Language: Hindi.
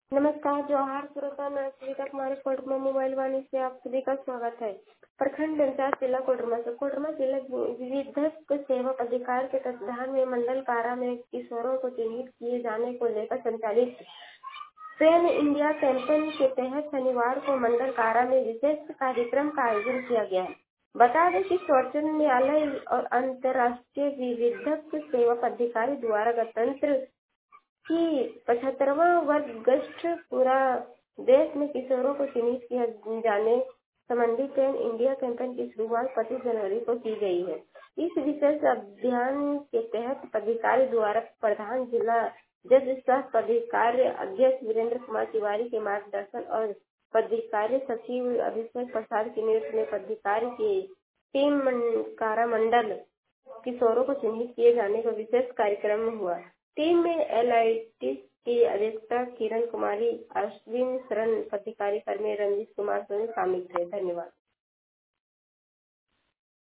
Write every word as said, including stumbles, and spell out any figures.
नमस्कार जोहार श्रोता मैं सुनीता कुमारी कोडरमा मोबाइल वाणी से आप सभी का स्वागत है। प्रखंड पंचायत जिला कोडरमा से कोडरमा जिला विधिक सेवा अधिकार के तत्वाधान में मंडल कारा में किशोरों को चिन्हित किए जाने को लेकर संचालित ट्रेन इंडिया कैंपेन के तहत शनिवार को मंडल कारा में विशेष कार्यक्रम का आयोजन किया गया है। बता दें कि सर्वोच्च न्यायालय और अंतर्राष्ट्रीय विधिक सेवा अधिकारी द्वारा गणतंत्र की पचहत्तरवां वर्षगांठ पूरा देश में किशोरों को चिन्हित किया जाने संबंधी ट्रेन इंडिया कैंपेन की शुरुआत पच्चीस जनवरी को की गई है। इस विशेष अभियान के तहत पदाधिकारी द्वारा प्रधान जिला जज स्वास्थ्य पदाधिकारी अध्यक्ष वीरेंद्र कुमार तिवारी के मार्गदर्शन और पदाधिकारी सचिव अभिषेक प्रसाद के नेतृत्व में पदाधिकारी की टीम कारा मंडल किशोरों को चिन्हित किए जाने का विशेष कार्यक्रम हुआ। टीम में एल आई टी की अध्यक्षता किरण कुमारी, अश्विन शरण, पदाधिकारी कर्मी रंजीत कुमार शामिल थे। धन्यवाद।